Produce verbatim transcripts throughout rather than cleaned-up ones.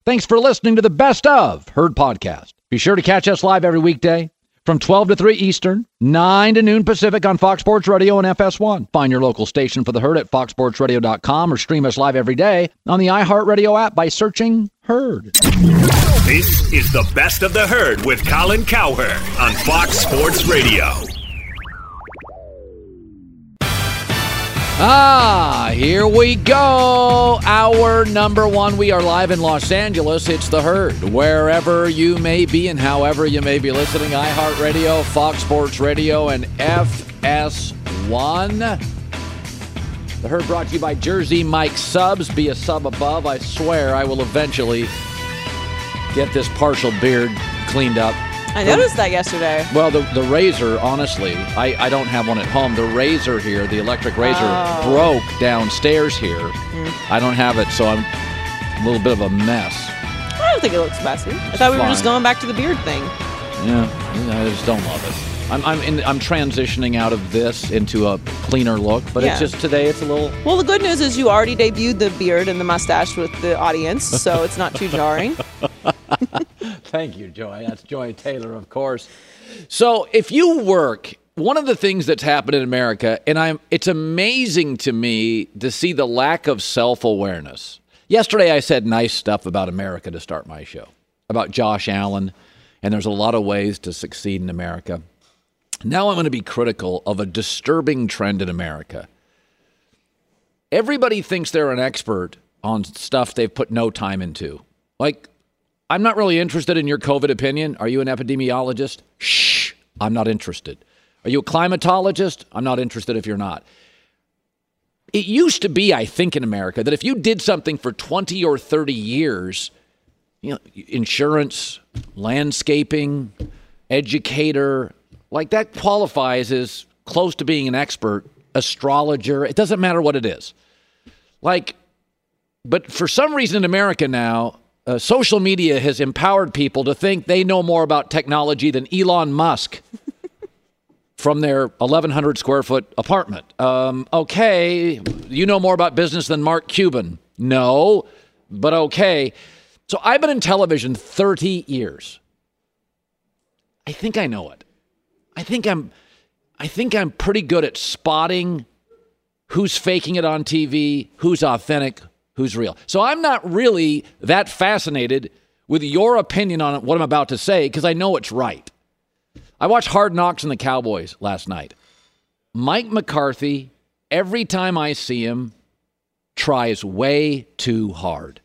Thanks for listening to the Best of Herd podcast. Be sure to catch us live every weekday from twelve to three Eastern, nine to noon Pacific on Fox Sports Radio and F S one. Find your local station for the Herd at fox sports radio dot com or stream us live every day on the iHeartRadio app by searching Herd. This is the Best of the Herd with Colin Cowherd on Fox Sports Radio. Ah, here we go. Hour number one. We are live in Los Angeles. It's the Herd. Wherever you may be and however you may be listening, iHeartRadio, Fox Sports Radio, and F S one. The Herd brought to you by Jersey Mike Subs. Be a sub above. I swear I will eventually get this partial beard cleaned up. I noticed that yesterday. Well, the the razor, honestly, I, I don't have one at home. The razor here, the electric razor, oh. broke downstairs here. Mm. I don't have it, so I'm a little bit of a mess. I don't think it looks messy. I It's thought we fine. were just going back to the beard thing. Yeah, I just don't love it. I'm I'm in, I'm transitioning out of this into a cleaner look, but Yeah. it's just today it's a little. Well, the good news is you already debuted the beard and the mustache with the audience, so it's not too jarring. Thank you, Joy. That's Joy Taylor, of course. So if you work, one of the things that's happened in America, and I'm, it's amazing to me to see the lack of self-awareness. Yesterday I said nice stuff about America to start my show, about Josh Allen, and there's a lot of ways to succeed in America. Now I'm going to be critical of a disturbing trend in America. Everybody thinks they're an expert on stuff they've put no time into. Like, I'm not really interested in your COVID opinion. Are you an epidemiologist? Shh, I'm not interested. Are you a climatologist? I'm not interested if you're not. It used to be, I think, in America that if you did something for twenty or thirty years, you know, insurance, landscaping, educator, like that qualifies as close to being an expert, astrologer. It doesn't matter what it is. Like, but for some reason in America now, Uh, social media has empowered people to think they know more about technology than Elon Musk from their eleven hundred square foot apartment. Um, okay, you know more about business than Mark Cuban. No, but okay. So I've been in television thirty years. I think I know it. I think I'm, I think I'm pretty good at spotting who's faking it on T V, who's authentic, who's real. So I'm not really that fascinated with your opinion on what I'm about to say because I know it's right. I watched Hard Knocks and the Cowboys last night. Mike McCarthy, every time I see him, tries way too hard.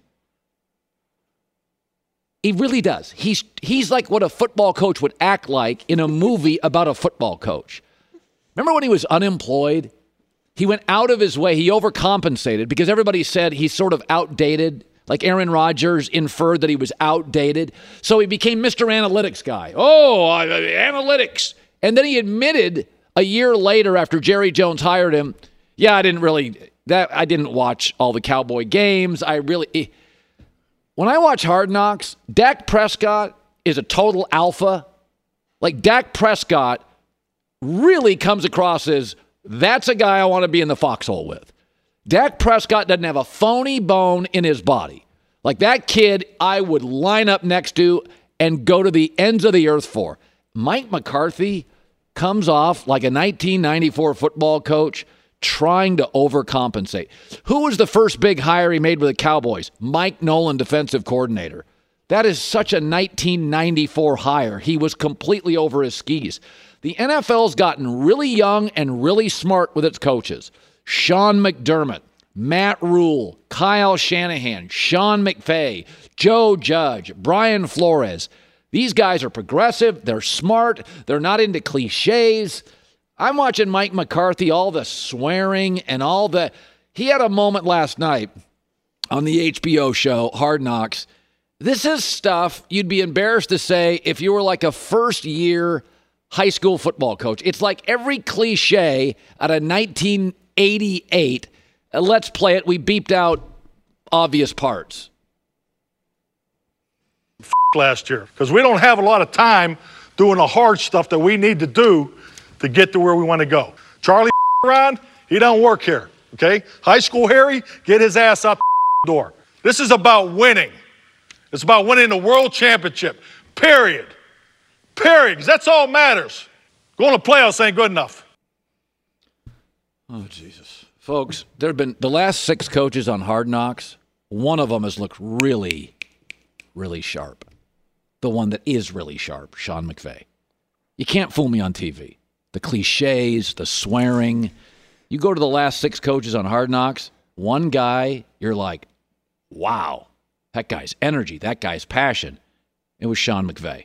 He really does. He's he's like what a football coach would act like in a movie about a football coach. Remember when he was unemployed? He went out of his way. He overcompensated because everybody said he's sort of outdated. Like Aaron Rodgers inferred that he was outdated. So he became Mister Analytics guy. Oh, uh, analytics. And then he admitted a year later after Jerry Jones hired him, yeah, I didn't really, that I didn't watch all the Cowboy games. I really, when I watch Hard Knocks, Dak Prescott is a total alpha. Like Dak Prescott really comes across as, that's a guy I want to be in the foxhole with. Dak Prescott doesn't have a phony bone in his body. Like that kid I would line up next to and go to the ends of the earth for. Mike McCarthy comes off like a nineteen ninety-four football coach trying to overcompensate. Who was the first big hire he made with the Cowboys? Mike Nolan, defensive coordinator. That is such a nineteen ninety-four hire. He was completely over his skis. The N F L's gotten really young and really smart with its coaches. Sean McDermott, Matt Rule, Kyle Shanahan, Sean McVay, Joe Judge, Brian Flores. These guys are progressive. They're smart. They're not into cliches. I'm watching Mike McCarthy, all the swearing and all the... He had a moment last night on the H B O show, Hard Knocks. This is stuff you'd be embarrassed to say if you were like a first-year high school football coach. It's like every cliche out of nineteen eighty-eight. Uh, let's play it. We beeped out obvious parts. F- last year, because we don't have a lot of time doing the hard stuff that we need to do to get to where we want to go. Charlie around, he don't work here, okay? High school Harry, get his ass out the door. This is about winning. It's about winning the world championship, period. Period, because that's all that matters. Going to playoffs ain't good enough. Oh, Jesus. Folks, there have been the last six coaches on Hard Knocks. One of them has looked really, really sharp. The one that is really sharp, Sean McVay. You can't fool me on T V. The cliches, the swearing. You go to the last six coaches on Hard Knocks, one guy, you're like, wow, that guy's energy, that guy's passion. It was Sean McVay.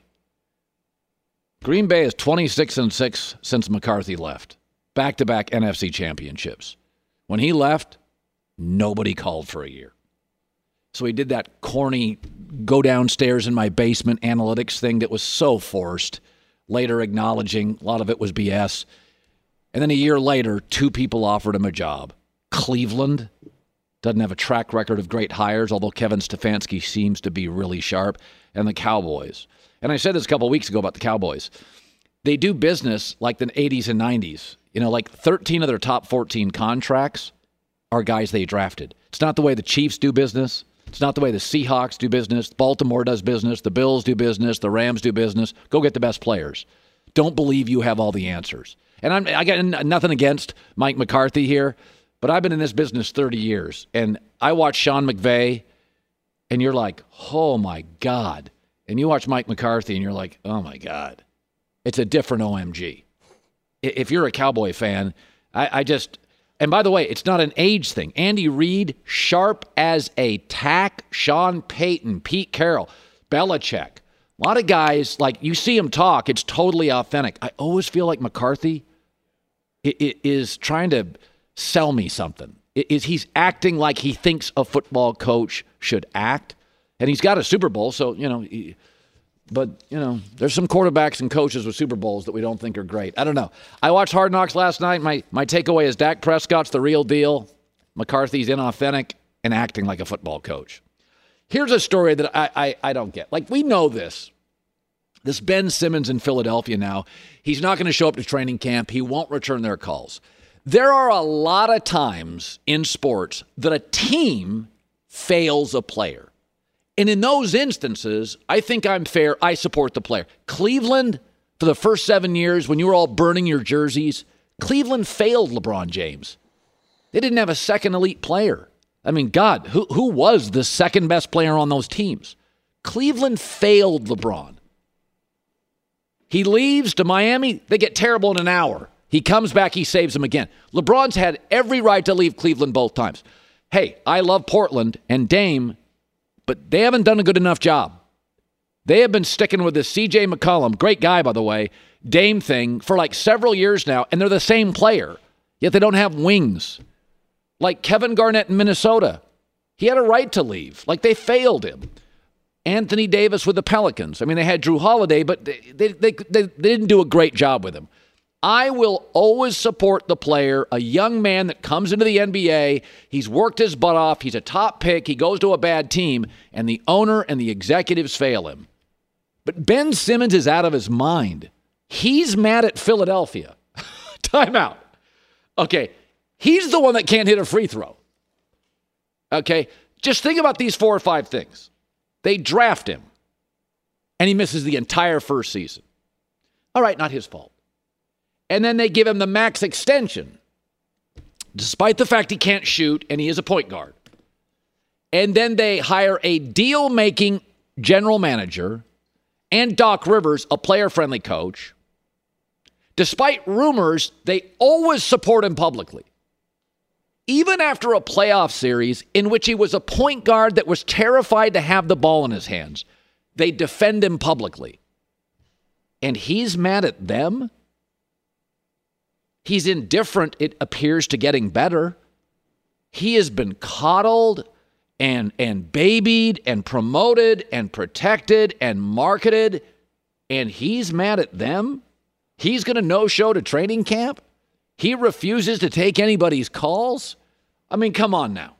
Green Bay is twenty-six and six since McCarthy left. Back-to-back N F C championships. When he left, nobody called for a year. So he did that corny go downstairs in my basement analytics thing that was so forced, later acknowledging a lot of it was B S. And then a year later, two people offered him a job. Cleveland doesn't have a track record of great hires, although Kevin Stefanski seems to be really sharp, and the Cowboys. And I said this a couple of weeks ago about the Cowboys. They do business like the eighties and nineties. You know, like thirteen of their top fourteen contracts are guys they drafted. It's not the way the Chiefs do business. It's not the way the Seahawks do business. Baltimore does business. The Bills do business. The Rams do business. Go get the best players. Don't believe you have all the answers. And I'm, I got nothing against Mike McCarthy here, but I've been in this business thirty years, and I watch Sean McVay, and you're like, oh, my God. And you watch Mike McCarthy, and you're like, oh, my God. It's a different O M G. If you're a Cowboy fan, I, I just – and by the way, it's not an age thing. Andy Reid, sharp as a tack. Sean Payton, Pete Carroll, Belichick. A lot of guys, like, you see him talk, it's totally authentic. I always feel like McCarthy is trying to sell me something. Is He's acting like he thinks a football coach should act. And he's got a Super Bowl, so, you know, he, but, you know, there's some quarterbacks and coaches with Super Bowls that we don't think are great. I don't know. I watched Hard Knocks last night. My, my takeaway is Dak Prescott's the real deal. McCarthy's inauthentic and acting like a football coach. Here's a story that I, I, I don't get. Like, we know this. This Ben Simmons in Philadelphia now, he's not going to show up to training camp. He won't return their calls. There are a lot of times in sports that a team fails a player. And in those instances, I think I'm fair. I support the player. Cleveland, for the first seven years, when you were all burning your jerseys, Cleveland failed LeBron James. They didn't have a second elite player. I mean, God, who, who was the second best player on those teams? Cleveland failed LeBron. He leaves to Miami. They get terrible in an hour. He comes back. He saves them again. LeBron's had every right to leave Cleveland both times. Hey, I love Portland and Dame, but they haven't done a good enough job. They have been sticking with this C J McCollum, great guy, by the way, Dame thing for like several years now, and they're the same player, yet they don't have wings. Like Kevin Garnett in Minnesota. He had a right to leave. Like, they failed him. Anthony Davis with the Pelicans. I mean, they had Drew Holiday, but they, they, they, they, they didn't do a great job with him. I will always support the player, a young man that comes into the N B A. He's worked his butt off. He's a top pick. He goes to a bad team, and the owner and the executives fail him. But Ben Simmons is out of his mind. He's mad at Philadelphia. Timeout. Okay, he's the one that can't hit a free throw. Okay, just think about these four or five things. They draft him, and he misses the entire first season. All right, not his fault. And then they give him the max extension, despite the fact he can't shoot and he is a point guard. And then they hire a deal-making general manager and Doc Rivers, a player-friendly coach. Despite rumors, they always support him publicly. Even after a playoff series in which he was a point guard that was terrified to have the ball in his hands, they defend him publicly. And he's mad at them? He's indifferent, it appears, to getting better. He has been coddled and, and babied and promoted and protected and marketed, and he's mad at them? He's going to no-show to training camp? He refuses to take anybody's calls? I mean, come on now.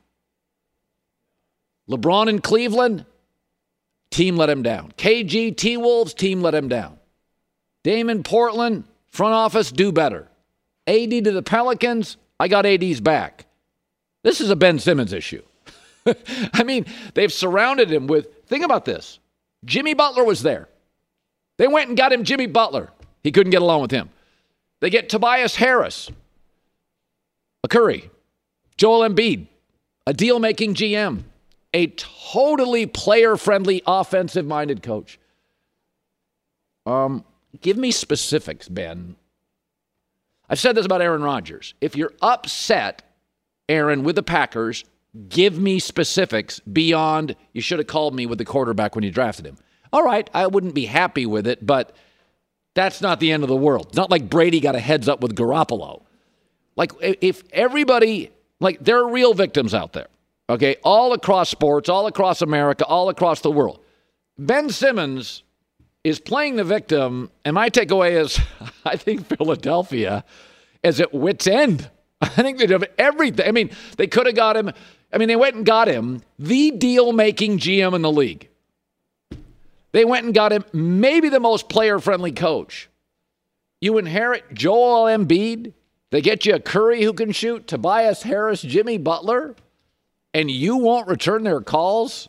LeBron in Cleveland, team let him down. K G, T-Wolves, team let him down. Dame in Portland, front office, do better. A D to the Pelicans, I got A D's back. This is a Ben Simmons issue. I mean, they've surrounded him with think about this. Jimmy Butler was there. They went and got him Jimmy Butler. He couldn't get along with him. They get Tobias Harris, a Curry, Joel Embiid, a deal-making G M, a totally player-friendly, offensive-minded coach. Um, give me specifics, Ben. I've said this about Aaron Rodgers. If you're upset, Aaron, with the Packers, give me specifics beyond you should have called me with the quarterback when you drafted him. All right, I wouldn't be happy with it, but that's not the end of the world. It's not like Brady got a heads up with Garoppolo. Like, if everybody, like, there are real victims out there, okay, all across sports, all across America, all across the world. Ben Simmons is playing the victim, and my takeaway is I think Philadelphia is at wit's end. I think they have everything. I mean, they could have got him. I mean, they went and got him the deal-making G M in the league. They went and got him maybe the most player-friendly coach. You inherit Joel Embiid. They get you a Curry who can shoot, Tobias Harris, Jimmy Butler, and you won't return their calls?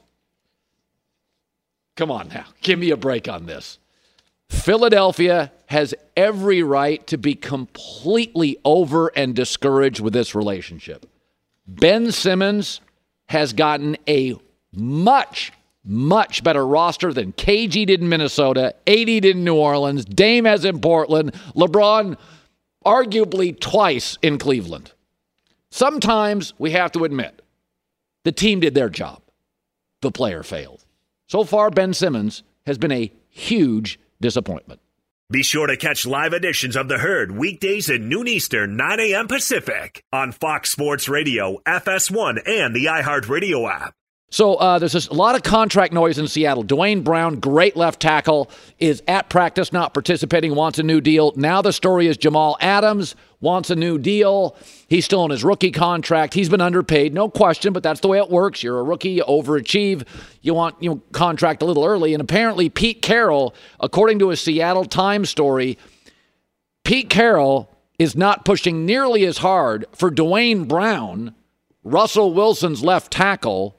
Come on now. Give me a break on this. Philadelphia has every right to be completely over and discouraged with this relationship. Ben Simmons has gotten a much, much better roster than K G did in Minnesota, A D did in New Orleans, Dame has in Portland, LeBron arguably twice in Cleveland. Sometimes we have to admit the team did their job. The player failed. So far, Ben Simmons has been a huge disappointment. Be sure to catch live editions of The Herd weekdays at noon Eastern, nine a.m. Pacific on Fox Sports Radio, F S one, and the iHeartRadio app. So uh, there's just a lot of contract noise in Seattle. Dwayne Brown, great left tackle, is at practice, not participating, wants a new deal. Now the story is Jamal Adams wants a new deal. He's still on his rookie contract. He's been underpaid, no question, but that's the way it works. You're a rookie, you overachieve. You want you know, contract a little early. And apparently Pete Carroll, according to a Seattle Times story, Pete Carroll is not pushing nearly as hard for Dwayne Brown, Russell Wilson's left tackle,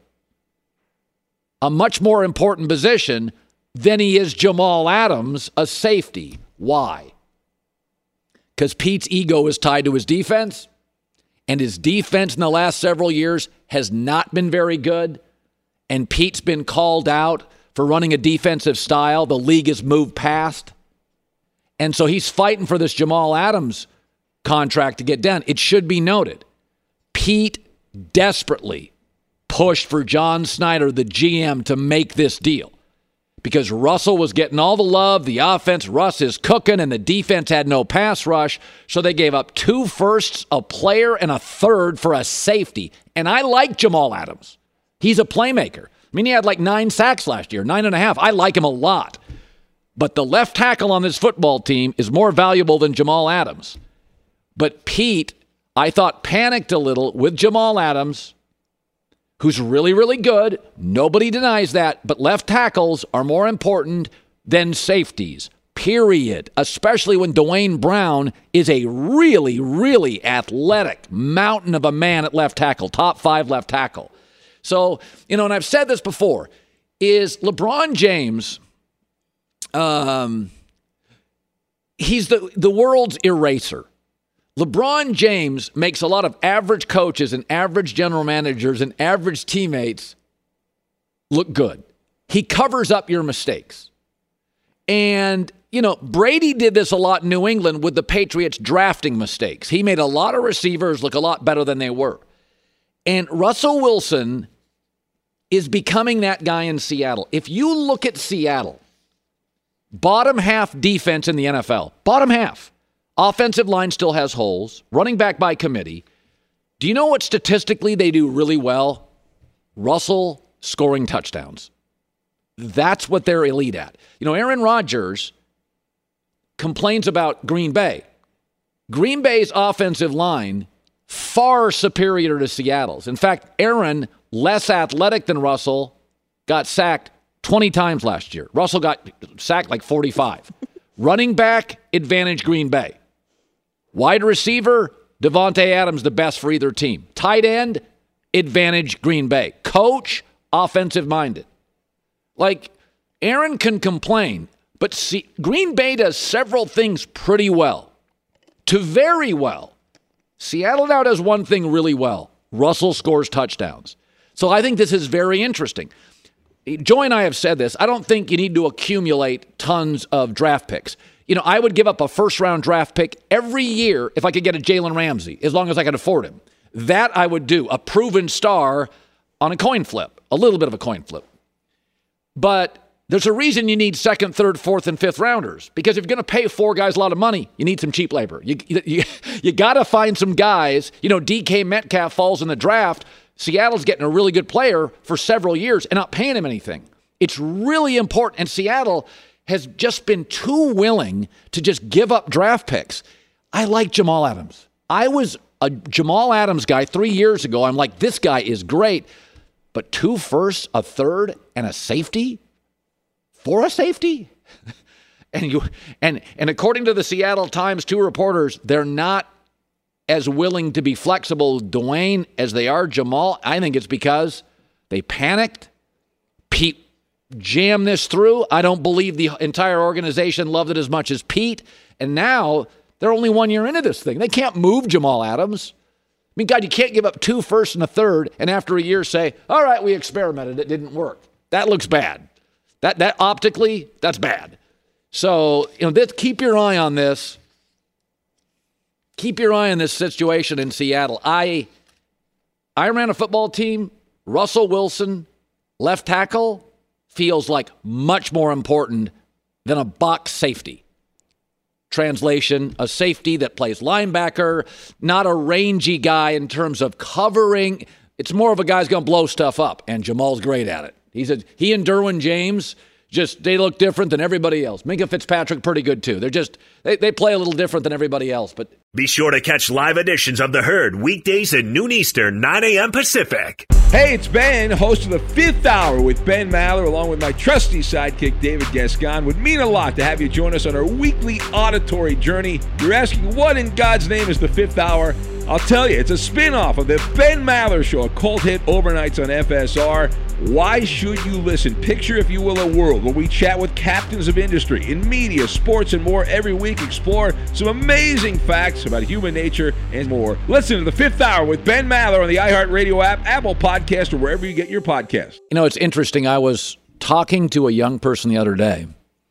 a much more important position than he is Jamal Adams, a safety. Why? Because Pete's ego is tied to his defense, and his defense in the last several years has not been very good, and Pete's been called out for running a defensive style the league has moved past. And so he's fighting for this Jamal Adams contract to get done. It should be noted, Pete desperately pushed for John Snyder, the G M, to make this deal because Russell was getting all the love, the offense, Russ is cooking, and the defense had no pass rush, so they gave up two firsts, a player, and a third for a safety. And I like Jamal Adams. He's a playmaker. I mean, he had like nine sacks last year, nine and a half. I like him a lot. But the left tackle on this football team is more valuable than Jamal Adams. But Pete, I thought, panicked a little with Jamal Adams, who's really, really good. Nobody denies that. But left tackles are more important than safeties, period. Especially when Dwayne Brown is a really, really athletic mountain of a man at left tackle, top five left tackle. So, you know, and I've said this before, is LeBron James, um, he's the, the world's eraser. LeBron James makes a lot of average coaches and average general managers and average teammates look good. He covers up your mistakes. And, you know, Brady did this a lot in New England with the Patriots drafting mistakes. He made a lot of receivers look a lot better than they were. And Russell Wilson is becoming that guy in Seattle. If you look at Seattle, bottom half defense in the N F L, bottom half. Offensive line still has holes. Running back by committee. Do you know what statistically they do really well? Russell scoring touchdowns. That's what they're elite at. You know, Aaron Rodgers complains about Green Bay. Green Bay's offensive line far superior to Seattle's. In fact, Aaron, less athletic than Russell, got sacked twenty times last year. Russell got sacked like forty-five. Running back, advantage Green Bay. Wide receiver, Devontae Adams, the best for either team. Tight end, advantage Green Bay. Coach, offensive-minded. Like, Aaron can complain, but see, Green Bay does several things pretty well to very well. Seattle now does one thing really well. Russell scores touchdowns. So I think this is very interesting. Joey and I have said this. I don't think you need to accumulate tons of draft picks. You know, I would give up a first-round draft pick every year if I could get a Jalen Ramsey, as long as I could afford him. That I would do, a proven star on a coin flip, a little bit of a coin flip. But there's a reason you need second, third, fourth, and fifth rounders. Because if you're going to pay four guys a lot of money, you need some cheap labor. You you, you got to find some guys. You know, D K Metcalf falls in the draft. Seattle's getting a really good player for several years and not paying him anything. It's really important. And Seattle has just been too willing to just give up draft picks. I like Jamal Adams. I was a Jamal Adams guy three years ago. I'm like, this guy is great. But two firsts, a third, and a safety? For a safety? and you and and according to the Seattle Times, two reporters, they're not as willing to be flexible, Dwayne, as they are Jamal. I think it's because they panicked. Pete jammed this through. I don't believe the entire organization loved it as much as Pete. And now they're only one year into this thing. They can't move Jamal Adams. I mean, God, you can't give up two firsts and a third and after a year say, all right, we experimented. It didn't work. That looks bad. That that optically, that's bad. So, you know, this, keep your eye on this. Keep your eye on this situation in Seattle. I I ran a football team. Russell Wilson, left tackle, feels like much more important than a box safety. Translation, a safety that plays linebacker, not a rangy guy in terms of covering. It's more of a guy's going to blow stuff up, and Jamal's great at it. He said he and Derwin James, just they look different than everybody else. Minka Fitzpatrick, pretty good too. They're just they, they play a little different than everybody else. But be sure to catch live editions of The Herd weekdays at noon Eastern, nine a.m. Pacific. Hey, it's Ben, host of the Fifth Hour with Ben Maller, along with my trusty sidekick David Gascon. Would mean a lot to have you join us on our weekly auditory journey. You're asking, what in God's name is the Fifth Hour? I'll tell you, it's a spin-off of the Ben Maller Show, a cult hit overnights on F S R. Why should you listen? Picture, if you will, a world where we chat with captains of industry in media, sports, and more every week. Explore some amazing facts about human nature and more. Listen to the Fifth Hour with Ben Maller on the iHeartRadio app, Apple Podcast, or wherever you get your podcasts. You know, it's interesting. I was talking to a young person the other day,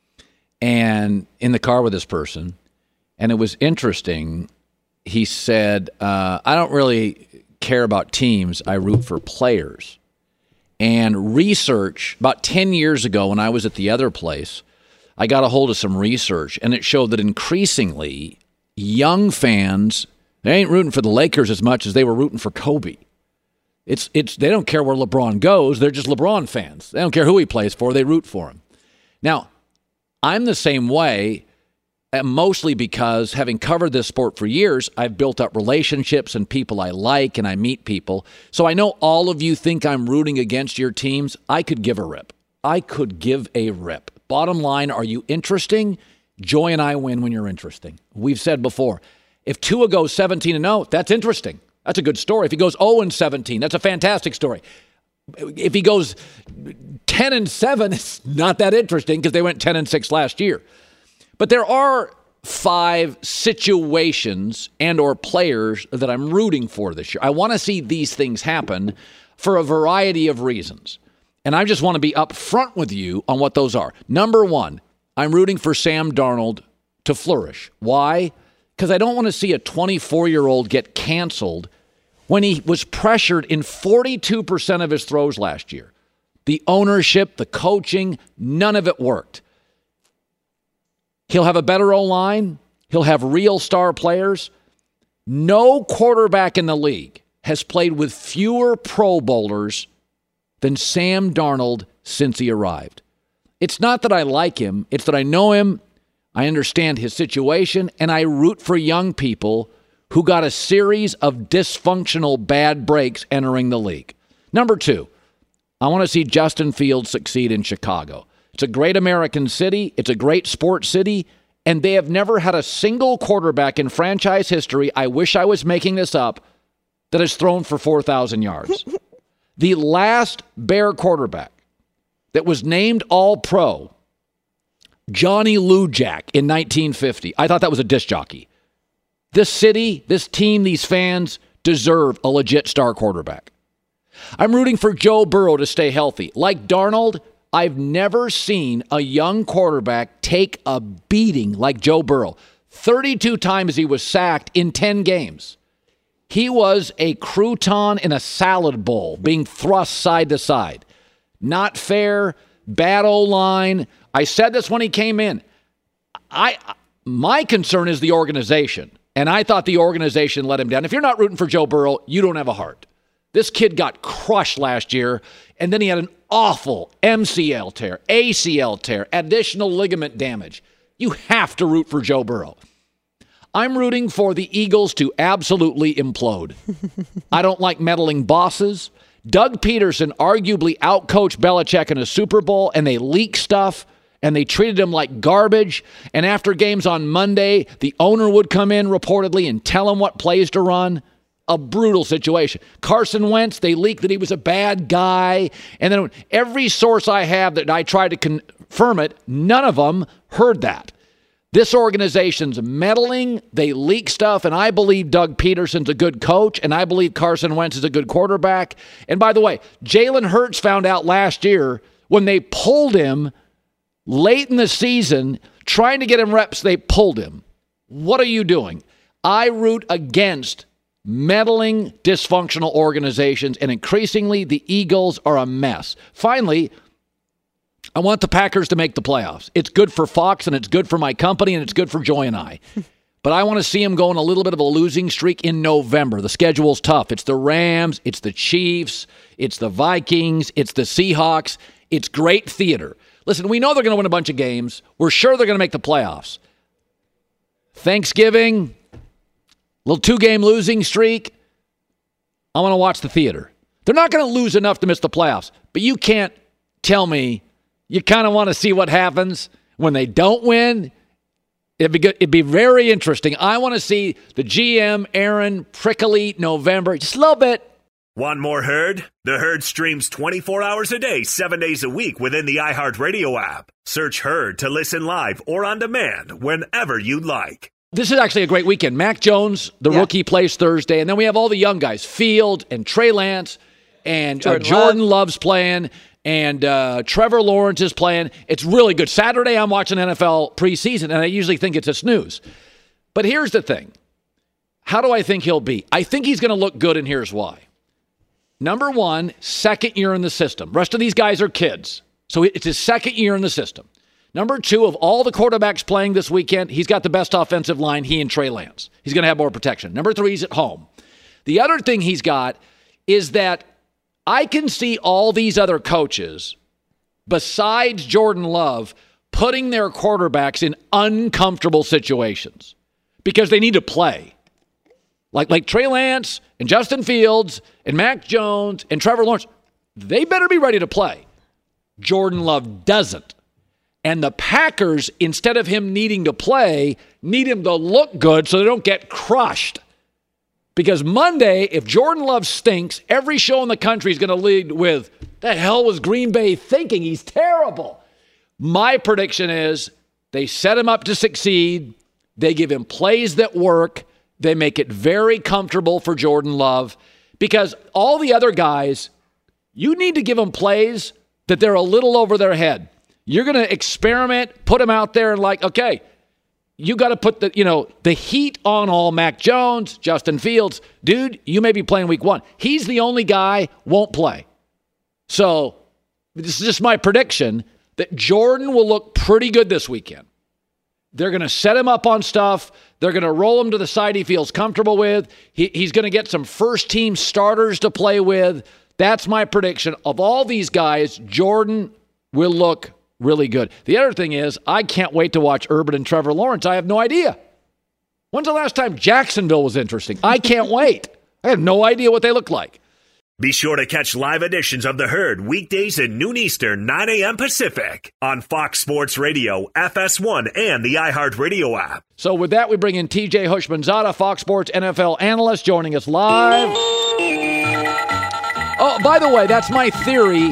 and in the car with this person, and it was interesting. He said, uh, I don't really care about teams. I root for players. And research, about ten years ago when I was at the other place, I got a hold of some research, and it showed that increasingly young fans, they ain't rooting for the Lakers as much as they were rooting for Kobe. It's it's they don't care where LeBron goes. They're just LeBron fans. They don't care who he plays for. They root for him. Now, I'm the same way. Mostly because, having covered this sport for years, I've built up relationships and people I like, and I meet people. So I know all of you think I'm rooting against your teams. I could give a rip. I could give a rip. Bottom line, are you interesting? Joy and I win when you're interesting. We've said before, if Tua goes seventeen and oh, that's interesting. That's a good story. If he goes oh and seventeen, that's a fantastic story. If he goes ten and seven, it's not that interesting because they went ten and six last year. But there are five situations and or players that I'm rooting for this year. I want to see these things happen for a variety of reasons. And I just want to be upfront with you on what those are. Number one, I'm rooting for Sam Darnold to flourish. Why? Because I don't want to see a twenty-four-year-old get canceled when he was pressured in forty-two percent of his throws last year. The ownership, the coaching, none of it worked. He'll have a better O-line. He'll have real star players. No quarterback in the league has played with fewer Pro Bowlers than Sam Darnold since he arrived. It's not that I like him. It's that I know him, I understand his situation, and I root for young people who got a series of dysfunctional bad breaks entering the league. Number two, I want to see Justin Fields succeed in Chicago. It's a great American city. It's a great sports city. And they have never had a single quarterback in franchise history, I wish I was making this up, that has thrown for four thousand yards. The last Bear quarterback that was named All-Pro, Johnny Lujack, in nineteen fifty. I thought that was a disc jockey. This city, this team, these fans deserve a legit star quarterback. I'm rooting for Joe Burrow to stay healthy. Like Darnold, I've never seen a young quarterback take a beating like Joe Burrow. thirty-two times he was sacked in ten games. He was a crouton in a salad bowl being thrust side to side. Not fair, bad O-line. I said this when he came in. I my concern is the organization, and I thought the organization let him down. If you're not rooting for Joe Burrow, you don't have a heart. This kid got crushed last year, and then he had an awful M C L tear, A C L tear, additional ligament damage. You have to root for Joe Burrow. I'm rooting for the Eagles to absolutely implode. I don't like meddling bosses. Doug Peterson arguably outcoached Belichick in a Super Bowl, and they leaked stuff, and they treated him like garbage. And after games on Monday, the owner would come in reportedly and tell him what plays to run. A brutal situation. Carson Wentz, they leaked that he was a bad guy. And then every source I have that I tried to confirm it, none of them heard that. This organization's meddling. They leak stuff, and I believe Doug Peterson's a good coach, and I believe Carson Wentz is a good quarterback. And by the way, Jalen Hurts found out last year when they pulled him late in the season, trying to get him reps, they pulled him. What are you doing? I root against meddling, dysfunctional organizations, and increasingly the Eagles are a mess. Finally, I want the Packers to make the playoffs. It's good for Fox, and it's good for my company, and it's good for Joy and I. But I want to see them go on a little bit of a losing streak in November. The schedule's tough. It's the Rams, it's the Chiefs, it's the Vikings, it's the Seahawks. It's great theater. Listen, we know they're going to win a bunch of games. We're sure they're going to make the playoffs. Thanksgiving, little two-game losing streak. I want to watch the theater. They're not going to lose enough to miss the playoffs, but you can't tell me you kind of want to see what happens when they don't win. It'd be good. It'd be very interesting. I want to see the G M, Aaron, prickly November, just a little bit. Want more Herd? The Herd streams twenty-four hours a day, seven days a week within the iHeartRadio app. Search Herd to listen live or on demand whenever you like. This is actually a great weekend. Mac Jones, the yeah. rookie, plays Thursday, and then we have all the young guys, Field and Trey Lance, and Jordan, uh, Jordan Love. Love's playing, and uh, Trevor Lawrence is playing. It's really good. Saturday, I'm watching N F L preseason, and I usually think it's a snooze. But here's the thing. How do I think he'll be? I think he's going to look good, and here's why. Number one, second year in the system. Rest of these guys are kids, so it's his second year in the system. Number two, of all the quarterbacks playing this weekend, he's got the best offensive line, he and Trey Lance. He's going to have more protection. Number three, he's at home. The other thing he's got is that I can see all these other coaches, besides Jordan Love, putting their quarterbacks in uncomfortable situations because they need to play. Like, like Trey Lance and Justin Fields and Mac Jones and Trevor Lawrence, they better be ready to play. Jordan Love doesn't. And the Packers, instead of him needing to play, need him to look good so they don't get crushed. Because Monday, if Jordan Love stinks, every show in the country is going to lead with, the hell was Green Bay thinking? He's terrible. My prediction is they set him up to succeed. They give him plays that work. They make it very comfortable for Jordan Love. Because all the other guys, you need to give them plays that they're a little over their head. You're going to experiment, put them out there and like, okay, you got to put the, you know, the heat on all Mac Jones, Justin Fields. Dude, you may be playing week one. He's the only guy won't play. So this is just my prediction that Jordan will look pretty good this weekend. They're going to set him up on stuff. They're going to roll him to the side he feels comfortable with. He, he's going to get some first-team starters to play with. That's my prediction. Of all these guys, Jordan will look really good. The other thing is, I can't wait to watch Urban and Trevor Lawrence. I have no idea. When's the last time Jacksonville was interesting? I can't wait. I have no idea what they look like. Be sure to catch live editions of The Herd weekdays at noon Eastern, nine a.m. Pacific on Fox Sports Radio, F S one, and the iHeartRadio app. So with that, we bring in T J Houshmandzadeh, Fox Sports N F L analyst, joining us live. Oh, by the way, that's my theory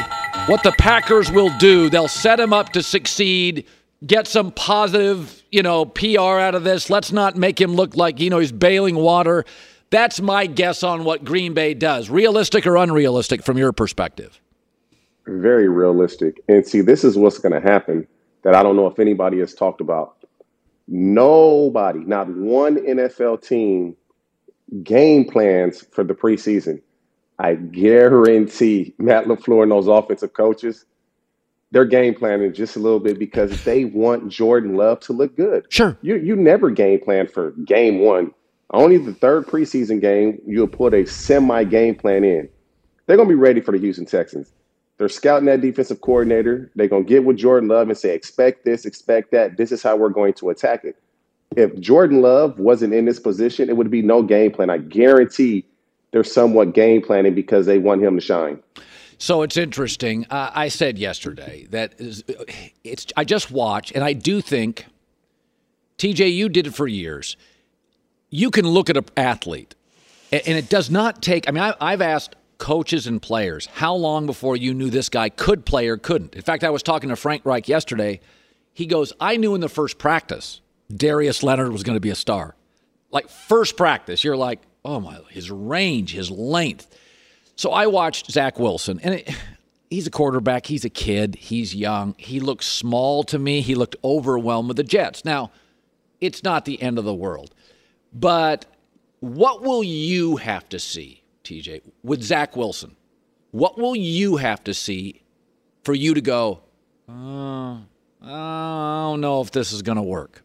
what the Packers will do. They'll set him up to succeed, get some positive, you know, P R out of this. Let's not make him look like, you know, he's bailing water. That's my guess on what Green Bay does. Realistic or unrealistic from your perspective? Very realistic. And see, this is what's going to happen that I don't know if anybody has talked about. Nobody, not one N F L team game plans for the preseason. I guarantee Matt LaFleur and those offensive coaches, they're game planning just a little bit because they want Jordan Love to look good. Sure. You you never game plan for game one. Only the third preseason game, you'll put a semi-game plan in. They're going to be ready for the Houston Texans. They're scouting that defensive coordinator. They're going to get with Jordan Love and say, expect this, expect that. This is how we're going to attack it. If Jordan Love wasn't in this position, it would be no game plan. I guarantee they're somewhat game planning because they want him to shine. So it's interesting. Uh, I said yesterday that is, it's. I just watched, and I do think, T J, you did it for years. You can look at an athlete, and it does not take – I mean, I, I've asked coaches and players, how long before you knew this guy could play or couldn't? In fact, I was talking to Frank Reich yesterday. He goes, I knew in the first practice Darius Leonard was going to be a star. Like, first practice, you're like, oh, my, his range, his length. So I watched Zach Wilson, and it, he's a quarterback. He's a kid. He's young. He looked small to me. He looked overwhelmed with the Jets. Now, it's not the end of the world. But what will you have to see, T J, with Zach Wilson? What will you have to see for you to go, uh, I don't know if this is going to work?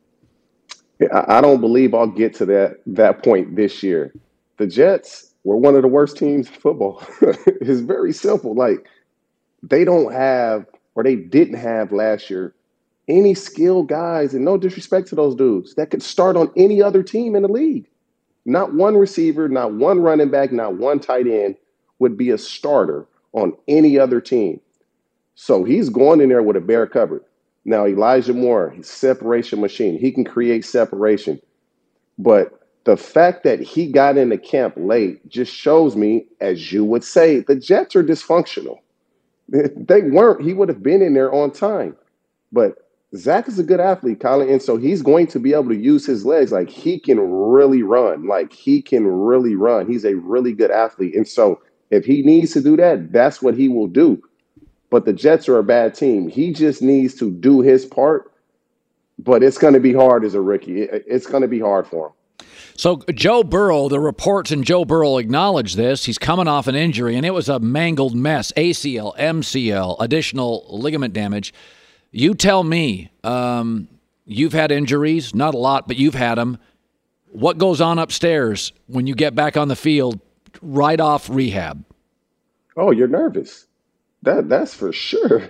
I don't believe I'll get to that that point this year. The Jets were one of the worst teams in football. It's very simple. Like, they don't have, or they didn't have last year, any skilled guys, and no disrespect to those dudes, that could start on any other team in the league. Not one receiver, not one running back, not one tight end would be a starter on any other team. So he's going in there with a bare cupboard. Now, Elijah Moore, he's a separation machine. He can create separation. But the fact that he got into camp late just shows me, as you would say, the Jets are dysfunctional. If they weren't, he would have been in there on time. But Zach is a good athlete, Colin, and so he's going to be able to use his legs. Like, he can really run. Like, he can really run. He's a really good athlete. And so if he needs to do that, that's what he will do. But the Jets are a bad team. He just needs to do his part, but it's going to be hard as a rookie. It's going to be hard for him. So Joe Burrow, the reports and Joe Burrow acknowledged this. He's coming off an injury, and it was a mangled mess. A C L, M C L, additional ligament damage. You tell me, um, you've had injuries, not a lot, but you've had them. What goes on upstairs when you get back on the field right off rehab? Oh, you're nervous. That that's for sure.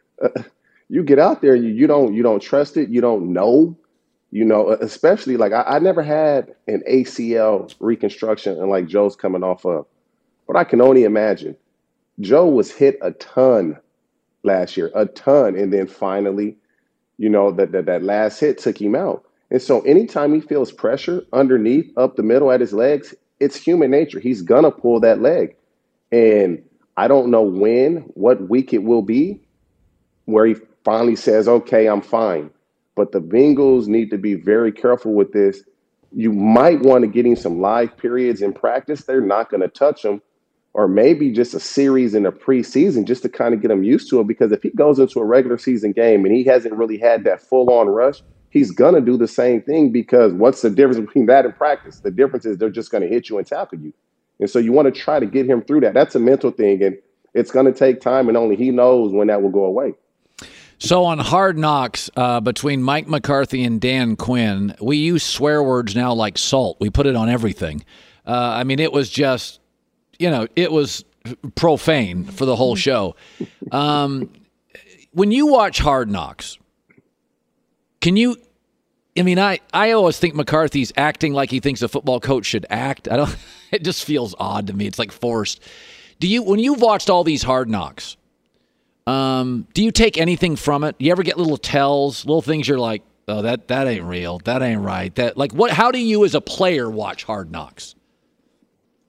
You get out there, you, you don't you don't trust it, you don't know, you know. Especially like I, I never had an A C L reconstruction, and like Joe's coming off of, but I can only imagine. Joe was hit a ton last year, a ton. And then finally, you know, that, that that last hit took him out. And so anytime he feels pressure underneath, up the middle at his legs, it's human nature. He's going to pull that leg. And I don't know when, what week it will be where he finally says, okay, I'm fine. But the Bengals need to be very careful with this. You might want to get him some live periods in practice. They're not going to touch him. Or maybe just a series in the preseason just to kind of get him used to it. Because if he goes into a regular season game and he hasn't really had that full-on rush, he's going to do the same thing, because what's the difference between that and practice? The difference is they're just going to hit you and tackle you. And so you want to try to get him through that. That's a mental thing, and it's going to take time, and only he knows when that will go away. So on Hard Knocks, uh, between Mike McCarthy and Dan Quinn, we use swear words now like salt. We put it on everything. Uh, I mean, it was just... You know, it was profane for the whole show. Um, when you watch Hard Knocks, can you, I mean, I, I always think McCarthy's acting like he thinks a football coach should act. I don't, it just feels odd to me. It's like forced. Do you, when you've watched all these Hard Knocks, um, do you take anything from it? You ever get little tells, little things you're like, oh, that, that ain't real. That ain't right. That, like, what, how do you as a player watch Hard Knocks?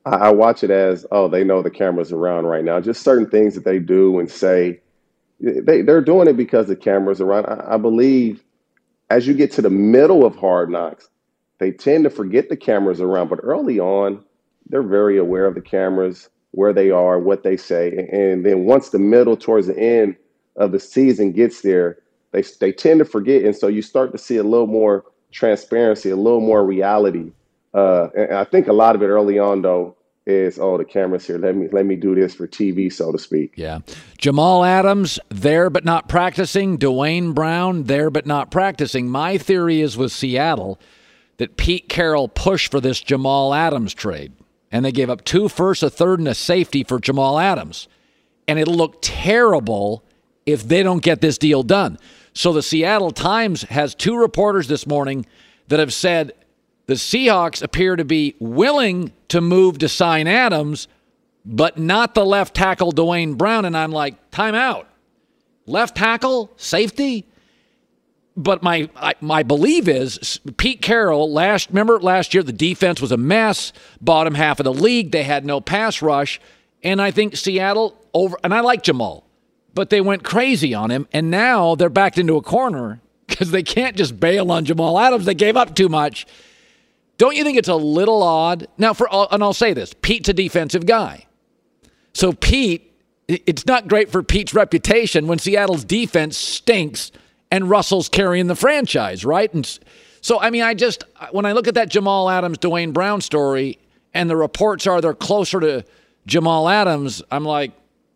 I, I watch it as, oh, they know the camera's around right now. Just certain things that they do and say, they, they're doing it because the camera's around. I, I believe as you get to the middle of Hard Knocks, they tend to forget the cameras around. But early on, they're very aware of the cameras, where they are, what they say. And then once the middle towards the end of the season gets there, they they tend to forget. And so you start to see a little more transparency, a little more reality. Uh, and I think a lot of it early on, though, is, oh, the camera's here. Let me let me do this for T V, so to speak. Yeah. Jamal Adams, there but not practicing. Dwayne Brown, there but not practicing. My theory is with Seattle that Pete Carroll pushed for this Jamal Adams trade. And they gave up two firsts, a third, and a safety for Jamal Adams. And it'll look terrible if they don't get this deal done. So the Seattle Times has two reporters this morning that have said the Seahawks appear to be willing to move to sign Adams, but not the left tackle Dwayne Brown. And I'm like, time out. Left tackle, safety? But my I, my belief is Pete Carroll, last remember last year the defense was a mess, bottom half of the league. They had no pass rush. And I think Seattle over, and I like Jamal, but they went crazy on him. And now they're backed into a corner because they can't just bail on Jamal Adams. They gave up too much. Don't you think it's a little odd? Now, for and I'll say this, Pete's a defensive guy. So Pete, it's not great for Pete's reputation when Seattle's defense stinks and Russell's carrying the franchise, right? And so, I mean, I just, when I look at that Jamal Adams, Dwayne Brown story, and the reports are they're closer to Jamal Adams, I'm like,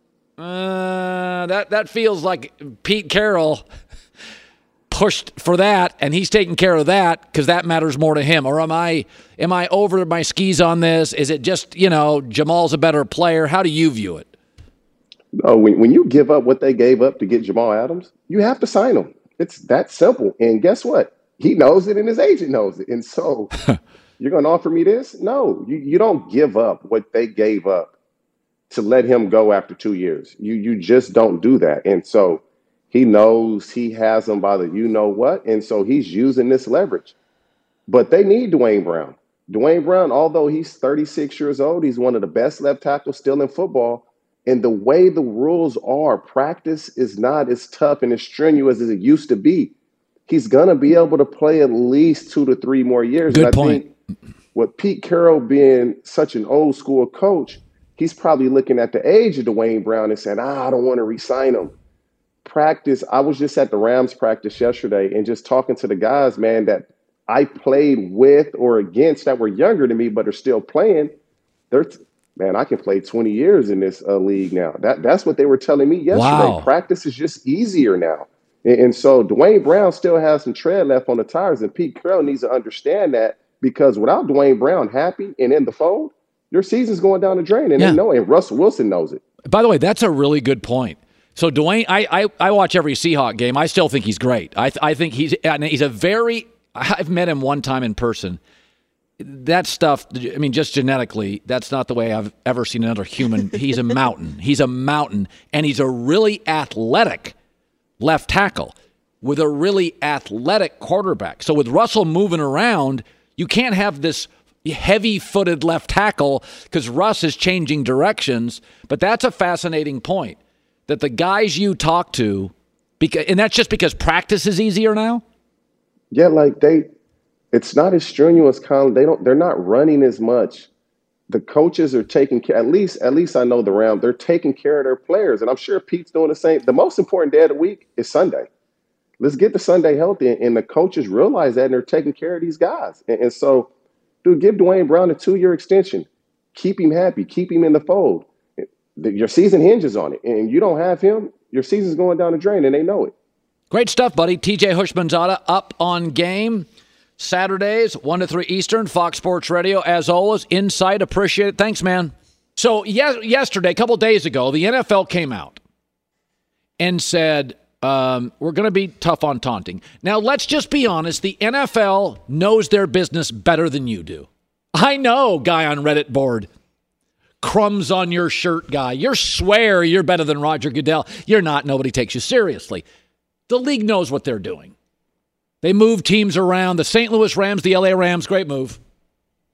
uh, that, that feels like Pete Carroll pushed for that, and he's taking care of that because that matters more to him. Or am I, am I over my skis on this? Is it just, you know, Jamal's a better player? How do you view it? No, when, when you give up what they gave up to get Jamal Adams, you have to sign him. It's that simple. And guess what? He knows it and his agent knows it. And so you're going to offer me this? No, you, you don't give up what they gave up to let him go after two years. You you just don't do that. And so he knows he has them by the you know what. And so he's using this leverage. But they need Dwayne Brown. Dwayne Brown, although he's thirty-six years old, he's one of the best left tackles still in football. And the way the rules are, practice is not as tough and as strenuous as it used to be. He's going to be able to play at least two to three more years. Good and I point. think with Pete Carroll being such an old school coach, he's probably looking at the age of Dwayne Brown and saying, ah, I don't want to re-sign him. Practice. I was just at the Rams practice yesterday and just talking to the guys, man, that I played with or against that were younger than me but are still playing. They're t- Man, I can play twenty years in this uh, league now. That That's what they were telling me yesterday. Wow. Practice is just easier now. And, and so Dwayne Brown still has some tread left on the tires, and Pete Carroll needs to understand that because without Dwayne Brown happy and in the fold, your season's going down the drain, and Yeah. they know it. And Russell Wilson knows it. By the way, that's a really good point. So Dwayne, I I, I watch every Seahawk game. I still think he's great. I I think he's and he's a very. I've met him one time in person. That stuff, I mean, just genetically, that's not the way I've ever seen another human. He's a mountain. He's a mountain, and he's a really athletic left tackle with a really athletic quarterback. So with Russell moving around, you can't have this heavy-footed left tackle because Russ is changing directions. But that's a fascinating point, that the guys you talk to, because, and that's just because practice is easier now? Yeah, like they – it's not as strenuous, Colin. They don't. They're not running as much. The coaches are taking care. At least, at least I know the Rams. They're taking care of their players, and I'm sure Pete's doing the same. The most important day of the week is Sunday. Let's get the Sunday healthy, and the coaches realize that, and they're taking care of these guys. And, and so, dude, give Dwayne Brown a two-year extension. Keep him happy. Keep him in the fold. Your season hinges on it, and you don't have him, your season's going down the drain, and they know it. Great stuff, buddy. T J Hushmanzada up on game. Saturdays, one to three Eastern, Fox Sports Radio. As always, insight, appreciate it. Thanks, man. So yes, yesterday, a couple days ago, the N F L came out and said, um, we're going to be tough on taunting. Now, let's just be honest. The N F L knows their business better than you do. I know, guy on Reddit board. Crumbs on your shirt guy. You swear you're better than Roger Goodell. You're not. Nobody takes you seriously. The league knows what they're doing. They move teams around. The Saint Louis Rams, the L A Rams, great move.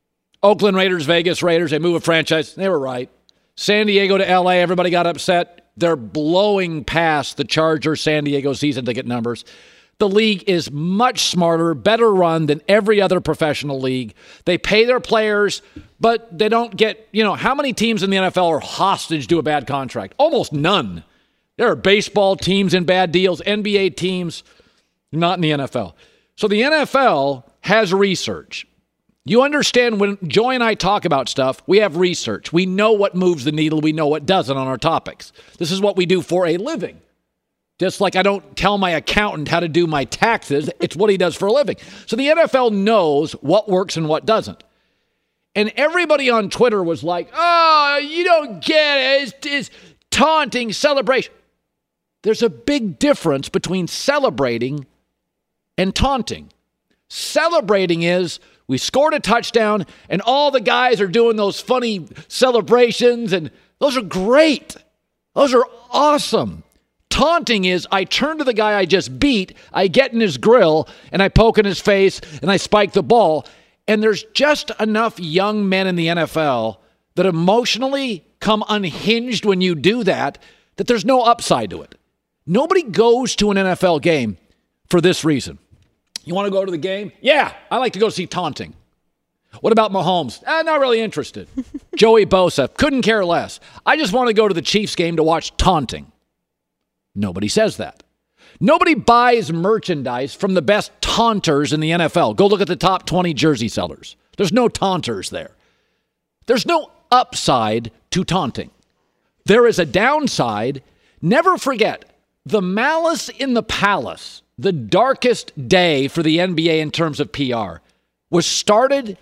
Oakland Raiders, Vegas Raiders, they move a franchise. They were right. San Diego to L A, everybody got upset. They're blowing past the Chargers-San Diego season ticket numbers. The league is much smarter, better run than every other professional league. They pay their players, but they don't get, you know, how many teams in the N F L are hostage to a bad contract? Almost none. There are baseball teams in bad deals, N B A teams, not in the N F L. So the N F L has research. You understand when Joy and I talk about stuff, we have research. We know what moves the needle. We know what doesn't on our topics. This is what we do for a living. Just like I don't tell my accountant how to do my taxes, it's what he does for a living. So the N F L knows what works and what doesn't. And everybody on Twitter was like, oh, you don't get it. It's, it's taunting celebration. There's a big difference between celebrating and taunting. Celebrating is we scored a touchdown and all the guys are doing those funny celebrations, and those are great. Those are awesome. Taunting is I turn to the guy I just beat, I get in his grill, and I poke in his face, and I spike the ball. And there's just enough young men in the N F L that emotionally come unhinged when you do that, that there's no upside to it. Nobody goes to an N F L game for this reason. You want to go to the game? Yeah, I like to go see taunting. What about Mahomes? Eh, not really interested. Joey Bosa, couldn't care less. I just want to go to the Chiefs game to watch taunting. Nobody says that. Nobody buys merchandise from the best taunters in the N F L. Go look at the top twenty jersey sellers. There's no taunters there. There's no upside to taunting. There is a downside. Never forget, the Malice in the Palace, the darkest day for the N B A in terms of P R, was started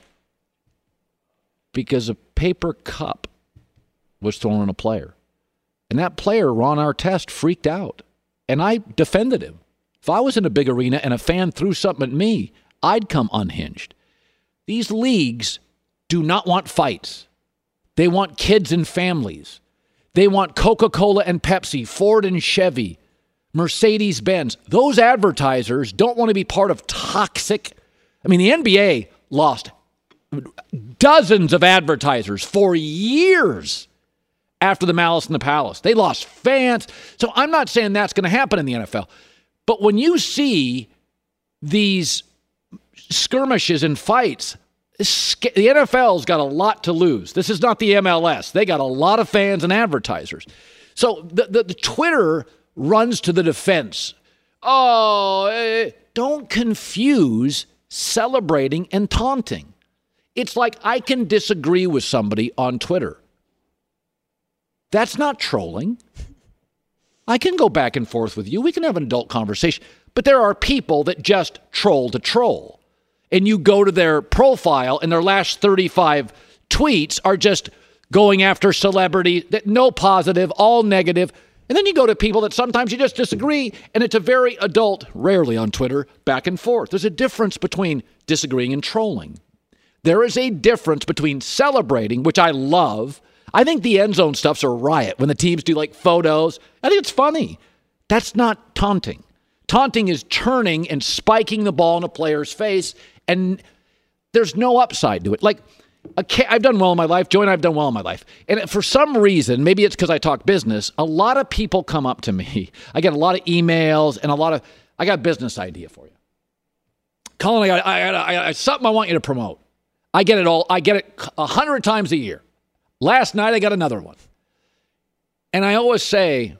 because a paper cup was thrown on a player. And that player, Ron Artest, freaked out. And I defended him. If I was in a big arena and a fan threw something at me, I'd come unhinged. These leagues do not want fights. They want kids and families. They want Coca-Cola and Pepsi, Ford and Chevy, Mercedes-Benz. Those advertisers don't want to be part of toxic. I mean, the N B A lost dozens of advertisers for years after the Malice in the Palace. They lost fans. So I'm not saying that's going to happen in the N F L. But when you see these skirmishes and fights, the N F L's got a lot to lose. This is not the M L S. They got a lot of fans and advertisers. So the, the, the Twitter runs to the defense. Oh, uh, don't confuse celebrating and taunting. It's like I can disagree with somebody on Twitter. That's not trolling. I can go back and forth with you. We can have an adult conversation. But there are people that just troll to troll. And you go to their profile and their last thirty-five tweets are just going after celebrities, that no positive, all negative. And then you go to people that sometimes you just disagree, and it's a very adult, rarely on Twitter, back and forth. There's a difference between disagreeing and trolling. There is a difference between celebrating, which I love. I think the end zone stuff's a riot when the teams do like photos. I think it's funny. That's not taunting. Taunting is turning and spiking the ball in a player's face, and there's no upside to it. Like, I've done well in my life. Joey and I have done well in my life. And for some reason, maybe it's because I talk business, a lot of people come up to me. I get a lot of emails and a lot of, I got a business idea for you. Colin, I got, I got, I got something I want you to promote. I get it all. I get it a hundred times a year. Last night, I got another one. And I always say,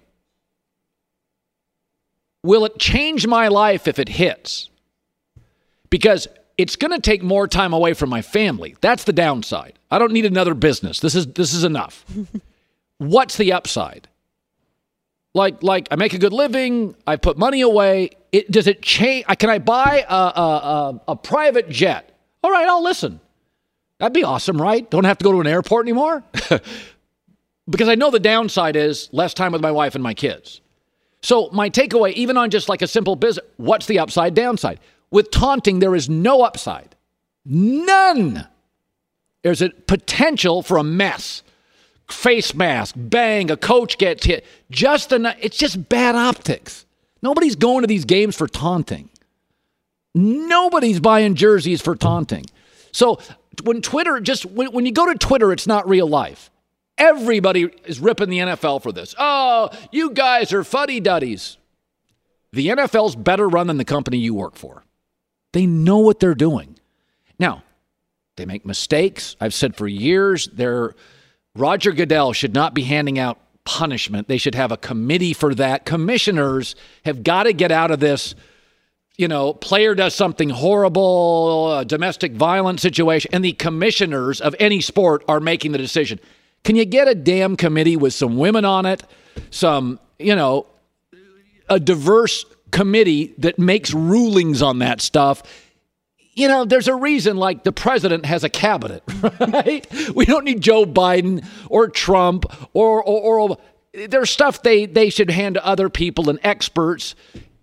will it change my life if it hits? Because it's going to take more time away from my family. That's the downside. I don't need another business. This is this is enough. What's the upside? Like, like I make a good living. I put money away. It, does it change? Can I buy a, a, a, a private jet? All right, I'll listen. That'd be awesome, right? Don't have to go to an airport anymore. Because I know the downside is less time with my wife and my kids. So my takeaway, even on just like a simple business, what's the upside, downside? With taunting, there is no upside. None. There's a potential for a mess. Face mask, bang, a coach gets hit. Just enough. It's just bad optics. Nobody's going to these games for taunting. Nobody's buying jerseys for taunting. So when Twitter just when, when you go to Twitter, it's not real life. Everybody is ripping the N F L for this. Oh, you guys are fuddy-duddies. The N F L's better run than the company you work for. They know what they're doing. Now, they make mistakes. I've said for years, they're, Roger Goodell should not be handing out punishment. They should have a committee for that. Commissioners have got to get out of this, you know, player does something horrible, a domestic violence situation, and the commissioners of any sport are making the decision. Can you get a damn committee with some women on it, some, you know, a diverse committee that makes rulings on that stuff? You know, there's a reason, like, the president has a cabinet, right? We don't need Joe Biden or Trump or, or, or there's stuff they, they should hand to other people and experts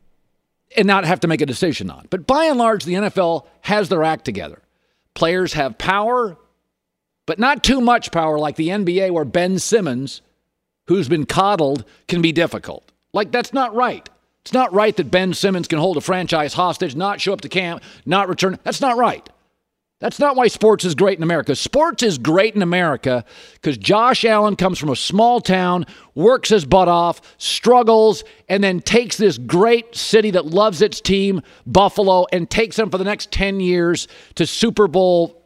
and not have to make a decision on. But by and large, the N F L has their act together. Players have power, but not too much power like the N B A, where Ben Simmons, who's been coddled, can be difficult. Like, that's not right. It's not right that Ben Simmons can hold a franchise hostage, not show up to camp, not return. That's not right. That's not why sports is great in America. Sports is great in America because Josh Allen comes from a small town, works his butt off, struggles, and then takes this great city that loves its team, Buffalo, and takes them for the next ten years to Super Bowl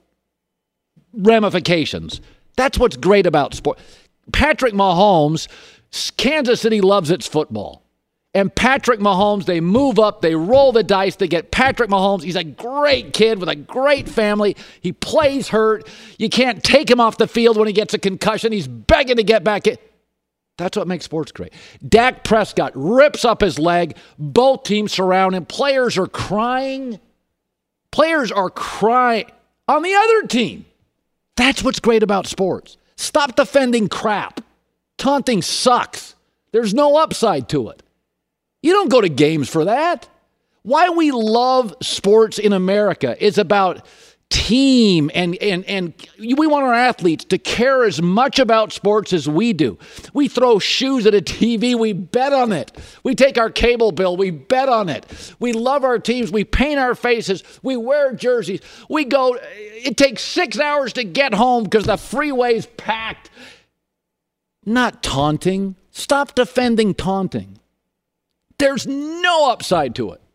ramifications. That's what's great about sport. Patrick Mahomes, Kansas City loves its football. And Patrick Mahomes, they move up, they roll the dice, they get Patrick Mahomes. He's a great kid with a great family. He plays hurt. You can't take him off the field when he gets a concussion. He's begging to get back in. That's what makes sports great. Dak Prescott rips up his leg. Both teams surround him. Players are crying. Players are crying on the other team. That's what's great about sports. Stop defending crap. Taunting sucks. There's no upside to it. You don't go to games for that. Why we love sports in America is about team, and, and, and we want our athletes to care as much about sports as we do. We throw shoes at a T V, we bet on it. We take our cable bill, we bet on it. We love our teams, we paint our faces, we wear jerseys. We go, it takes six hours to get home because the freeway's packed. Not taunting. Stop defending taunting. There's no upside to it.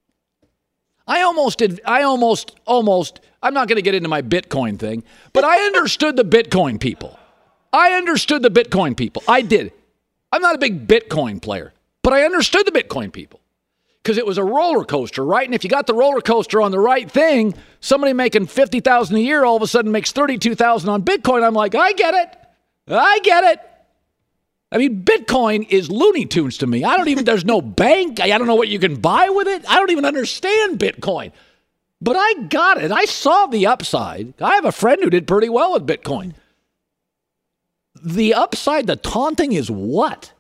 I almost did, I almost, almost, I'm not going to get into my Bitcoin thing, but I understood the Bitcoin people. I understood the Bitcoin people. I did. I'm not a big Bitcoin player, but I understood the Bitcoin people because it was a roller coaster, right? And if you got the roller coaster on the right thing, somebody making fifty thousand dollars a year all of a sudden makes thirty-two thousand dollars on Bitcoin. I'm like, I get it. I get it. I mean, Bitcoin is Looney Tunes to me. I don't even, there's no bank. I, I don't know what you can buy with it. I don't even understand Bitcoin. But I got it. I saw the upside. I have a friend who did pretty well with Bitcoin. The upside, the taunting is what?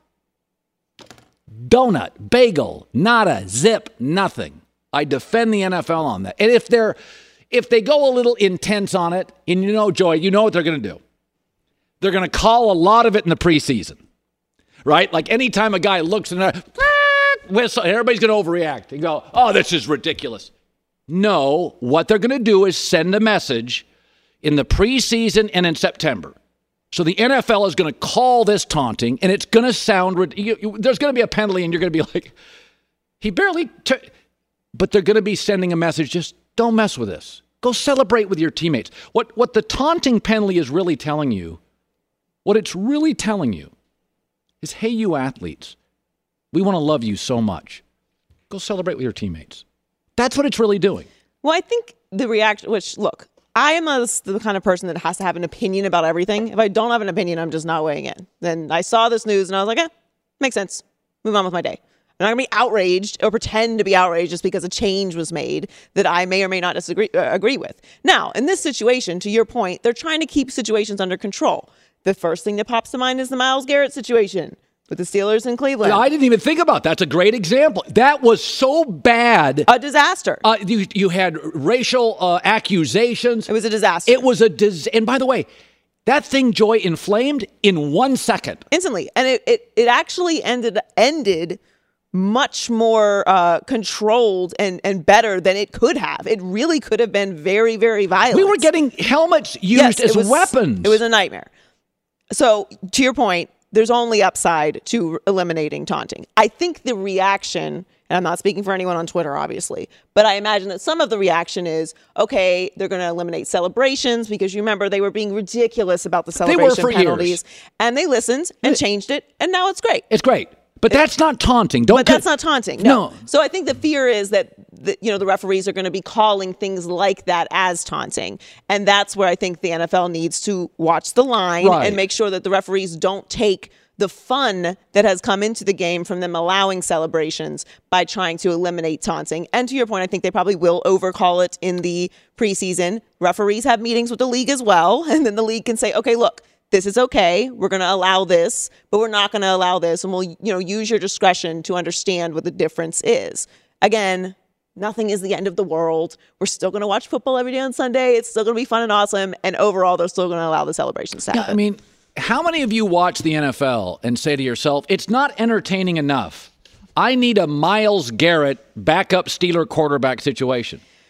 Donut, bagel, nada, zip, nothing. I defend the N F L on that. And if they're, if they go a little intense on it, and you know, Joy, you know what they're going to do. They're going to call a lot of it in the preseason. Right? Like anytime a guy looks in there, whistle, everybody's going to overreact and go, oh, this is ridiculous. No, what they're going to do is send a message in the preseason and in September. So the N F L is going to call this taunting, and it's going to sound, you, you, there's going to be a penalty, and you're going to be like, he barely, t-. But they're going to be sending a message, just don't mess with this. Go celebrate with your teammates. What, what the taunting penalty is really telling you, what it's really telling you, is, hey, you athletes, we want to love you so much. Go celebrate with your teammates. That's what it's really doing. Well, I think the reaction, which, look, I am a, the kind of person that has to have an opinion about everything. If I don't have an opinion, I'm just not weighing in. Then I saw this news and I was like, eh, makes sense. Move on with my day. I'm not going to be outraged or pretend to be outraged just because a change was made that I may or may not disagree uh, agree with. Now, in this situation, to your point, they're trying to keep situations under control. The first thing that pops to mind is the Myles Garrett situation with the Steelers in Cleveland. I didn't even think about that. That's a great example. That was so bad. A disaster. Uh, you, you had racial uh, accusations. It was a disaster. It was a dis- And by the way, that thing, Joy, inflamed in one second. Instantly. And it, it, it actually ended ended much more uh, controlled and, and better than it could have. It really could have been very, very violent. We were getting helmets used yes, as it was, weapons. It was a nightmare. So, to your point, there's only upside to eliminating taunting. I think the reaction, and I'm not speaking for anyone on Twitter, obviously, but I imagine that some of the reaction is, okay, they're going to eliminate celebrations because you remember they were being ridiculous about the celebration they were for penalties. Years. And they listened and changed it, and now it's great. It's great. But that's not taunting. Don't But that's not taunting. No. No. So I think the fear is that the, you know the referees are going to be calling things like that as taunting, and that's where I think the N F L needs to watch the line Right. and make sure that the referees don't take the fun that has come into the game from them allowing celebrations by trying to eliminate taunting. And to your point, I think they probably will overcall it in the preseason. Referees have meetings with the league as well, and then the league can say, okay, look, this is okay. We're going to allow this, but we're not going to allow this. And we'll, you know, use your discretion to understand what the difference is. Again, nothing is the end of the world. We're still going to watch football every day on Sunday. It's still going to be fun and awesome. And overall, they're still going to allow the celebrations to happen. Yeah, I mean, how many of you watch the N F L and say to yourself, it's not entertaining enough. I need a Myles Garrett backup Steeler quarterback situation.